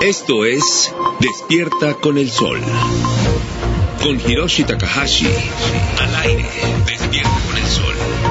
Esto es Despierta con el Sol. Con Hiroshi Takahashi. Al aire. Despierta con el Sol.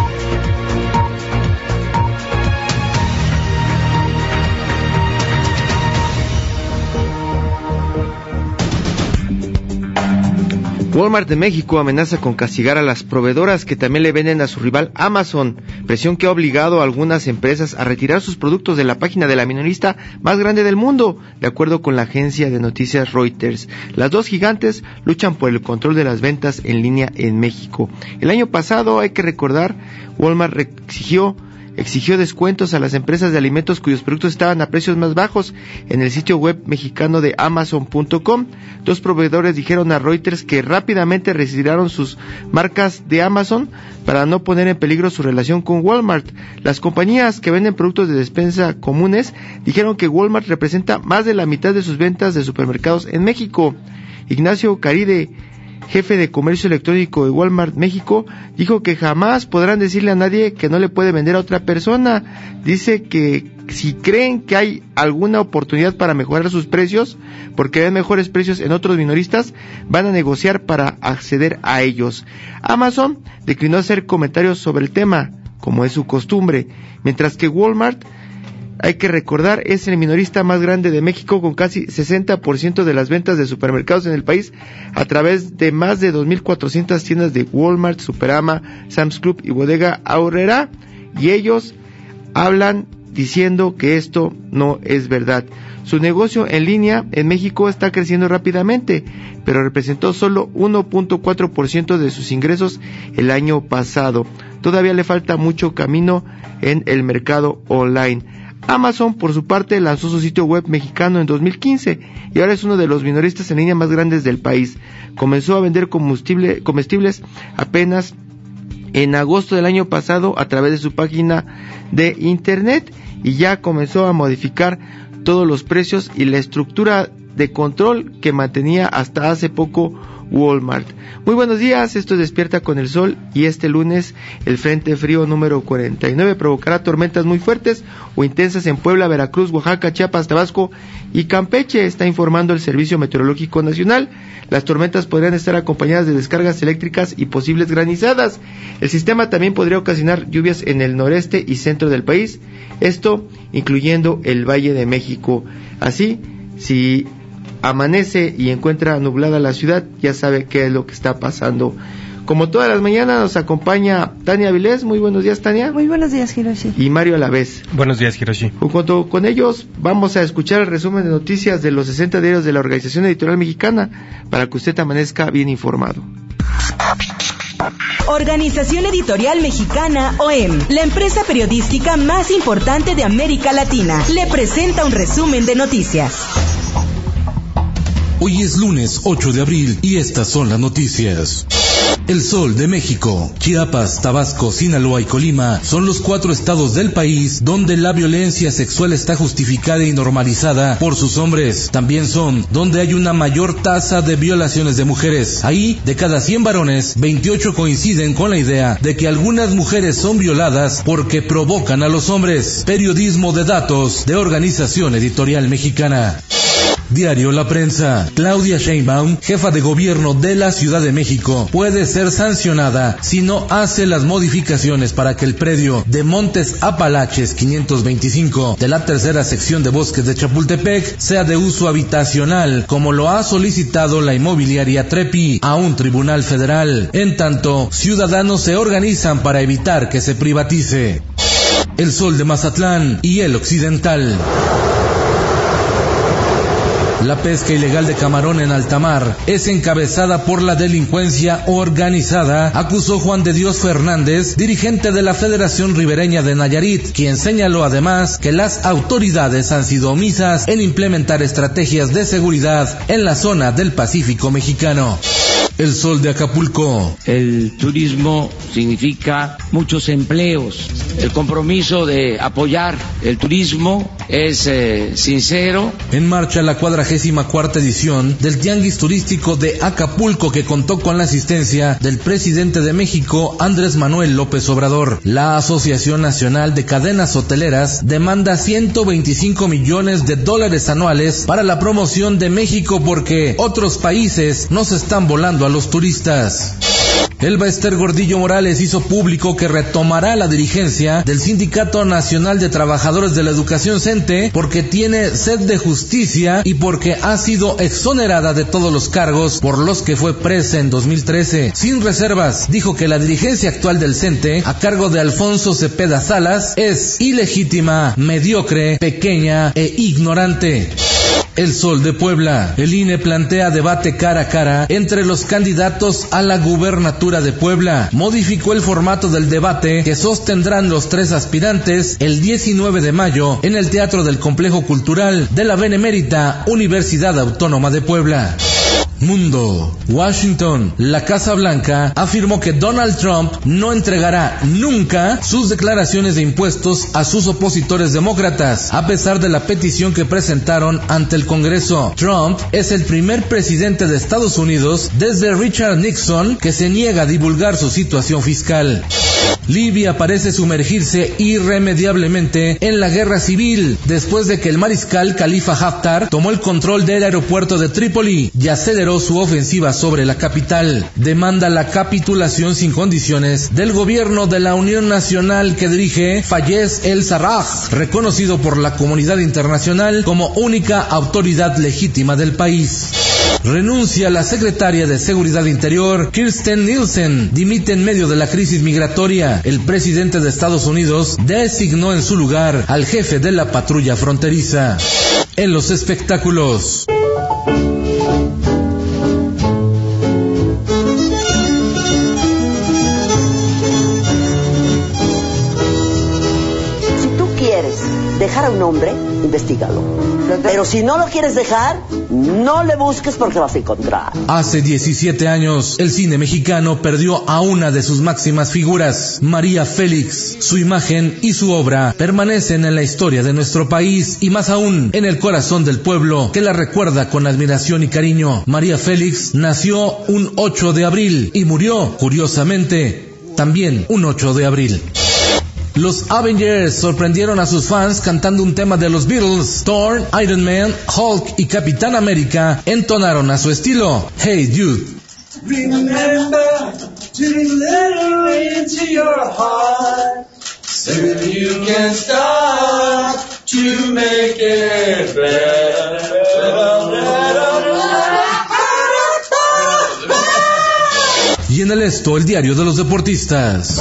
Walmart de México amenaza con castigar a las proveedoras que también le venden a su rival Amazon, presión que ha obligado a algunas empresas a retirar sus productos de la página de la minorista más grande del mundo, de acuerdo con la agencia de noticias Reuters. Las dos gigantes luchan por el control de las ventas en línea en México. El año pasado, hay que recordar, Walmart exigió descuentos a las empresas de alimentos cuyos productos estaban a precios más bajos en el sitio web mexicano de Amazon.com. Dos proveedores dijeron a Reuters que rápidamente retiraron sus marcas de Amazon para no poner en peligro su relación con Walmart. Las compañías que venden productos de despensa comunes dijeron que Walmart representa más de la mitad de sus ventas de supermercados en México. Ignacio Caride, jefe de comercio electrónico de Walmart México, dijo que jamás podrán decirle a nadie que no le puede vender a otra persona. Dice que si creen que hay alguna oportunidad para mejorar sus precios, porque ven mejores precios en otros minoristas, van a negociar para acceder a ellos. Amazon declinó hacer comentarios sobre el tema, como es su costumbre, mientras que Walmart, hay que recordar, es el minorista más grande de México, con casi 60% de las ventas de supermercados en el país a través de más de 2,400 tiendas de Walmart, Superama, Sam's Club y Bodega Aurrera, y ellos hablan diciendo que esto no es verdad. Su negocio en línea en México está creciendo rápidamente, pero representó solo 1.4% de sus ingresos el año pasado. Todavía le falta mucho camino en el mercado online. Amazon, por su parte, lanzó su sitio web mexicano en 2015 y ahora es uno de los minoristas en línea más grandes del país. Comenzó a vender comestibles apenas en agosto del año pasado a través de su página de internet y ya comenzó a modificar todos los precios y la estructura de control que mantenía hasta hace poco Walmart. Muy buenos días, esto es Despierta con el Sol y este lunes el Frente Frío número 49 provocará tormentas muy fuertes o intensas en Puebla, Veracruz, Oaxaca, Chiapas, Tabasco y Campeche, está informando el Servicio Meteorológico Nacional. Las tormentas podrían estar acompañadas de descargas eléctricas y posibles granizadas. El sistema también podría ocasionar lluvias en el noreste y centro del país, esto incluyendo el Valle de México. Así, si amanece y encuentra nublada la ciudad, ya sabe qué es lo que está pasando. Como todas las mañanas nos acompaña Tania Vilés. Muy buenos días, Tania. Muy buenos días, Hiroshi. Y Mario Alavés. Buenos días, Hiroshi. Junto con ellos vamos a escuchar el resumen de noticias de los 60 diarios de la Organización Editorial Mexicana para que usted amanezca bien informado. Organización Editorial Mexicana, OEM, la empresa periodística más importante de América Latina, le presenta un resumen de noticias. Hoy es lunes 8 de abril y estas son las noticias. El Sol de México, Chiapas, Tabasco, Sinaloa y Colima son los 4 estados del país donde la violencia sexual está justificada y normalizada por sus hombres. También son donde hay una mayor tasa de violaciones de mujeres. Ahí, de cada 100 varones, 28 coinciden con la idea de que algunas mujeres son violadas porque provocan a los hombres. Periodismo de datos de Organización Editorial Mexicana. Diario La Prensa. Claudia Sheinbaum, jefa de gobierno de la Ciudad de México, puede ser sancionada si no hace las modificaciones para que el predio de Montes Apalaches 525 de la tercera sección de Bosques de Chapultepec sea de uso habitacional, como lo ha solicitado la inmobiliaria Trepi a un tribunal federal. En tanto, ciudadanos se organizan para evitar que se privatice. El Sol de Mazatlán y El Occidental. La pesca ilegal de camarón en alta mar es encabezada por la delincuencia organizada, acusó Juan de Dios Fernández, dirigente de la Federación Ribereña de Nayarit, quien señaló además que las autoridades han sido omisas en implementar estrategias de seguridad en la zona del Pacífico mexicano. El Sol de Acapulco. El turismo significa muchos empleos. El compromiso de apoyar el turismo es sincero. En marcha la 44ª edición del Tianguis Turístico de Acapulco, que contó con la asistencia del presidente de México, Andrés Manuel López Obrador. La Asociación Nacional de Cadenas Hoteleras demanda $125 millones anuales para la promoción de México porque otros países nos están volando a los turistas. Elba Ester Gordillo Morales hizo público que retomará la dirigencia del Sindicato Nacional de Trabajadores de la Educación CENTE porque tiene sed de justicia y porque ha sido exonerada de todos los cargos por los que fue presa en 2013. Sin reservas, dijo que la dirigencia actual del CENTE, a cargo de Alfonso Cepeda Salas, es ilegítima, mediocre, pequeña e ignorante. El Sol de Puebla. El INE plantea debate cara a cara entre los candidatos a la gubernatura de Puebla. Modificó el formato del debate que sostendrán los 3 aspirantes el 19 de mayo en el Teatro del Complejo Cultural de la Benemérita Universidad Autónoma de Puebla. Mundo. Washington. La Casa Blanca afirmó que Donald Trump no entregará nunca sus declaraciones de impuestos a sus opositores demócratas, a pesar de la petición que presentaron ante el Congreso. Trump es el primer presidente de Estados Unidos desde Richard Nixon que se niega a divulgar su situación fiscal. Libia parece sumergirse irremediablemente en la guerra civil después de que el mariscal Khalifa Haftar tomó el control del aeropuerto de Trípoli y aceleró su ofensiva sobre la capital. Demanda la capitulación sin condiciones del gobierno de la Unión Nacional que dirige Fayez el-Sarraj, reconocido por la comunidad internacional como única autoridad legítima del país. Renuncia la secretaria de Seguridad Interior, Kirstjen Nielsen, dimite en medio de la crisis migratoria. El presidente de Estados Unidos designó en su lugar al jefe de la patrulla fronteriza. En los espectáculos. Si tú quieres dejar a un hombre, investígalo. Pero si no lo quieres dejar, no le busques porque vas a encontrar. Hace 17 años, el cine mexicano perdió a una de sus máximas figuras, María Félix. Su imagen y su obra permanecen en la historia de nuestro país y más aún en el corazón del pueblo que la recuerda con admiración y cariño. María Félix nació un 8 de abril y murió, curiosamente, también un 8 de abril. Los Avengers sorprendieron a sus fans cantando un tema de los Beatles. Thor, Iron Man, Hulk y Capitán América entonaron a su estilo Hey Jude. Remember to let into your heart, so you can start to make it better. Y en el esto, el diario de los deportistas.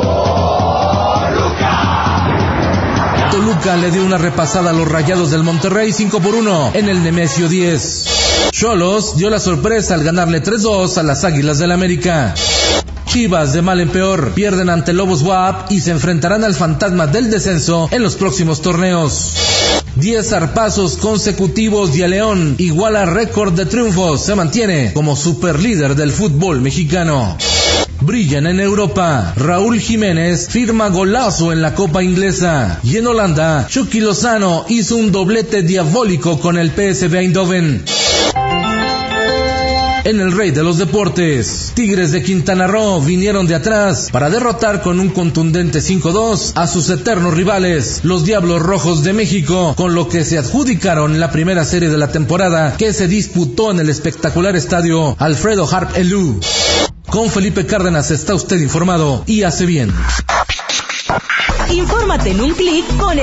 Toluca le dio una repasada a los Rayados del Monterrey 5-1 en el Nemesio 10. Xolos dio la sorpresa al ganarle 3-2 a las Águilas del América. Chivas, de mal en peor, pierden ante Lobos WAP y se enfrentarán al fantasma del descenso en los próximos torneos. 10 zarpazos consecutivos y a León iguala récord de triunfos, se mantiene como superlíder del fútbol mexicano. Brillan en Europa. Raúl Jiménez firma golazo en la Copa Inglesa. Y en Holanda, Chucky Lozano hizo un doblete diabólico con el PSV Eindhoven. En el Rey de los Deportes, Tigres de Quintana Roo vinieron de atrás para derrotar con un contundente 5-2 a sus eternos rivales, los Diablos Rojos de México, con lo que se adjudicaron la primera serie de la temporada que se disputó en el espectacular estadio Alfredo Harp Elú. Con Felipe Cárdenas está usted informado y hace bien. Infórmate en un clic con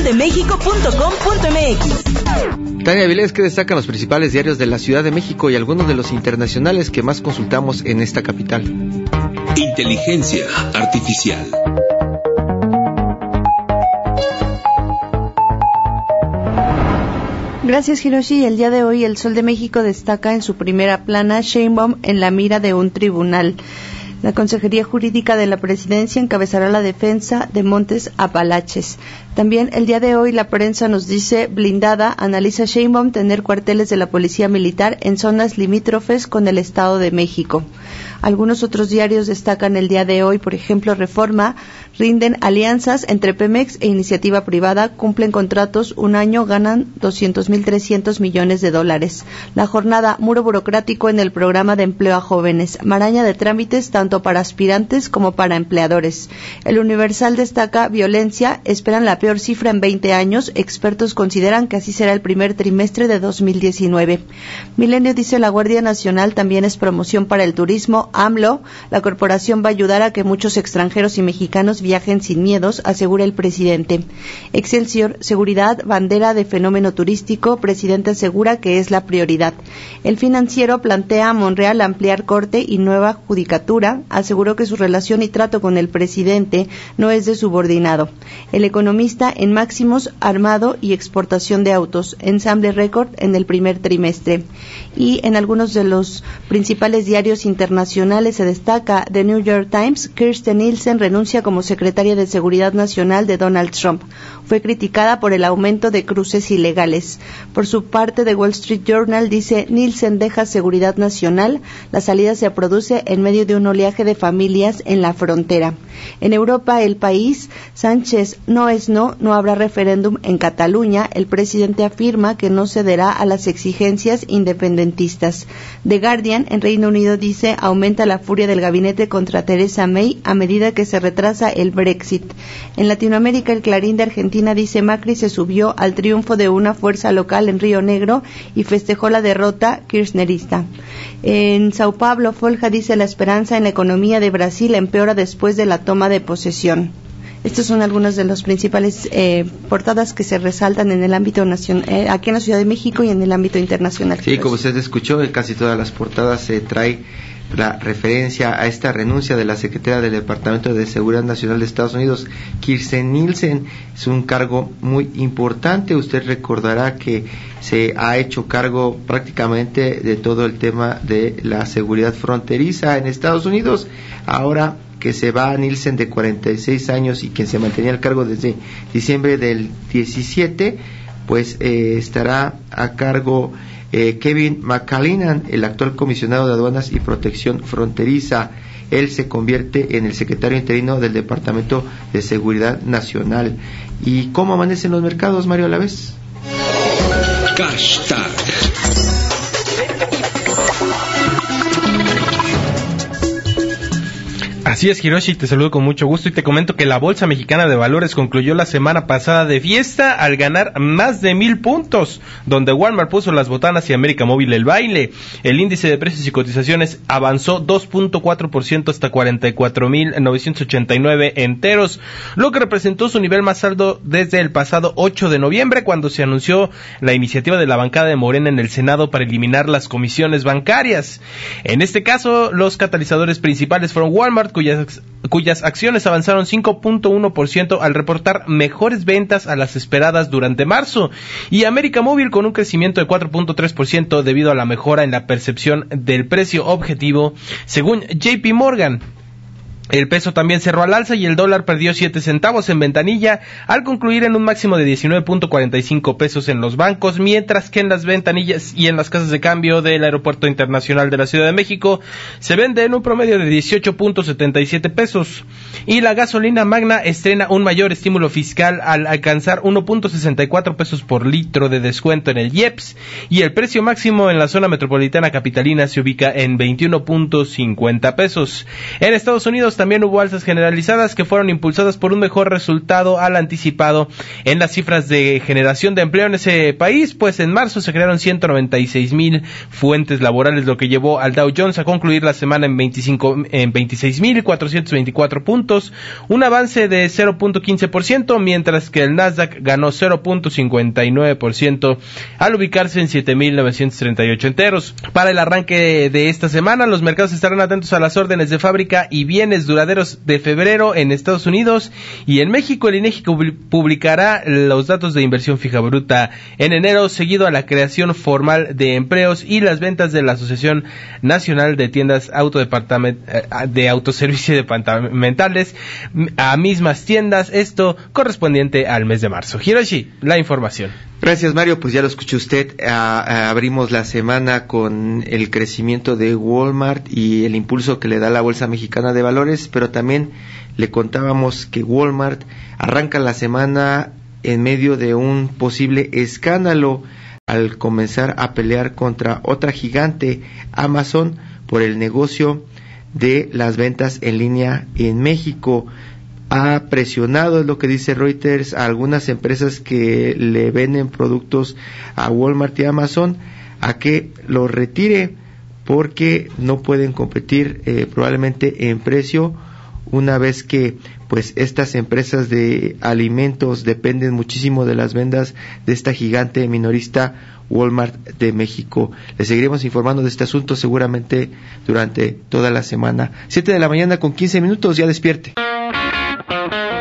elsoldemexico.com.mx. Tania Vilés, que destacan los principales diarios de la Ciudad de México y algunos de los internacionales que más consultamos en esta capital. Inteligencia artificial. Gracias, Hiroshi. El día de hoy El Sol de México destaca en su primera plana Sheinbaum en la mira de un tribunal. La Consejería Jurídica de la Presidencia encabezará la defensa de Montes Apalaches. También el día de hoy la prensa nos dice: blindada, analiza Sheinbaum tener cuarteles de la Policía Militar en zonas limítrofes con el Estado de México. Algunos otros diarios destacan el día de hoy, por ejemplo, Reforma, rinden alianzas entre Pemex e iniciativa privada, cumplen contratos un año, ganan 200.300 millones de dólares. La jornada, muro burocrático en el programa de empleo a jóvenes, maraña de trámites tanto para aspirantes como para empleadores. El Universal destaca violencia, esperan la peor cifra en 20 años, expertos consideran que así será el primer trimestre de 2019. Milenio dice la Guardia Nacional también es promoción para el turismo. AMLO, la corporación va a ayudar a que muchos extranjeros y mexicanos viajen sin miedos, asegura el presidente. Excelsior, seguridad, bandera de fenómeno turístico, presidente asegura que es la prioridad. El Financiero plantea a Monreal ampliar corte y nueva judicatura, aseguró que su relación y trato con el presidente no es de subordinado. El Economista, en máximos, armado y exportación de autos, ensamble récord en el primer trimestre. Y en algunos de los principales diarios internacionales se destaca The New York Times, Kirstjen Nielsen renuncia como secretaria de Seguridad Nacional de Donald Trump. Fue criticada por el aumento de cruces ilegales. Por su parte, The Wall Street Journal dice Nielsen deja Seguridad Nacional. La salida se produce en medio de un oleaje de familias en la frontera. En Europa, El País, Sánchez no es no habrá referéndum en Cataluña. El presidente afirma que no cederá a las exigencias independentistas. The Guardian, en Reino Unido, dice aumenta la furia del gabinete contra Theresa May a medida que se retrasa el Brexit. En Latinoamérica, el Clarín de Argentina dice Macri se subió al triunfo de una fuerza local en Río Negro y festejó la derrota kirchnerista. En Sao Paulo, Folha dice la esperanza en la economía de Brasil empeora después de la toma de posesión. Estas son algunas de las principales portadas que se resaltan en el ámbito nacional, aquí en la Ciudad de México y en el ámbito internacional. Sí, como usted escuchó, en casi todas las portadas se trae la referencia a esta renuncia de la secretaria del Departamento de Seguridad Nacional de Estados Unidos, Kirstjen Nielsen. Es un cargo muy importante. Usted recordará que se ha hecho cargo prácticamente de todo el tema de la seguridad fronteriza en Estados Unidos. Ahora que se va a Nielsen, de 46 años y quien se mantenía al cargo desde diciembre del 17, pues estará a cargo Kevin McAleenan, el actual comisionado de aduanas y protección fronteriza. Él se convierte en el secretario interino del Departamento de Seguridad Nacional. ¿Y cómo amanecen los mercados, Mario Alavés? Hashtag. Así es, Hiroshi, te saludo con mucho gusto y te comento que la Bolsa Mexicana de Valores concluyó la semana pasada de fiesta al ganar más de 1,000 puntos, donde Walmart puso las botanas y América Móvil el baile. El índice de precios y cotizaciones avanzó 2.4% hasta 44.989 enteros, lo que representó su nivel más alto desde el pasado 8 de noviembre, cuando se anunció la iniciativa de la bancada de Morena en el Senado para eliminar las comisiones bancarias. En este caso, los catalizadores principales fueron Walmart, cuyas acciones avanzaron 5.1% al reportar mejores ventas a las esperadas durante marzo, y América Móvil con un crecimiento de 4.3% debido a la mejora en la percepción del precio objetivo, según JP Morgan. El peso también cerró al alza y el dólar perdió 7 centavos en ventanilla al concluir en un máximo de 19.45 pesos en los bancos, mientras que en las ventanillas y en las casas de cambio del Aeropuerto Internacional de la Ciudad de México se vende en un promedio de 18.77 pesos. Y la gasolina Magna estrena un mayor estímulo fiscal al alcanzar 1.64 pesos por litro de descuento en el IEPS, y el precio máximo en la zona metropolitana capitalina se ubica en 21.50 pesos. En Estados Unidos también hubo alzas generalizadas que fueron impulsadas por un mejor resultado al anticipado en las cifras de generación de empleo en ese país, pues en marzo se crearon 196,000 fuentes laborales, lo que llevó al Dow Jones a concluir la semana en 26,424 puntos, un avance de 0.15%, mientras que el Nasdaq ganó 0.59% al ubicarse en 7,938 enteros. Para el arranque de esta semana, los mercados estarán atentos a las órdenes de fábrica y bienes duraderos de febrero en Estados Unidos, y en México el INEGI publicará los datos de inversión fija bruta en enero, seguido a la creación formal de empleos y las ventas de la Asociación Nacional de Tiendas de Autoservicio Departamentales a mismas tiendas, esto correspondiente al mes de marzo. Hiroshi, la información. Gracias, Mario. Pues ya lo escuchó usted. Abrimos la semana con el crecimiento de Walmart y el impulso que le da la Bolsa Mexicana de Valores, pero también le contábamos que Walmart arranca la semana en medio de un posible escándalo al comenzar a pelear contra otra gigante, Amazon, por el negocio de las ventas en línea en México. Ha presionado, es lo que dice Reuters, a algunas empresas que le venden productos a Walmart y Amazon a que lo retire porque no pueden competir probablemente en precio, una vez que pues estas empresas de alimentos dependen muchísimo de las ventas de esta gigante minorista Walmart de México. Les seguiremos informando de este asunto seguramente durante toda la semana. 7 de la mañana con 15 minutos, ya despierte.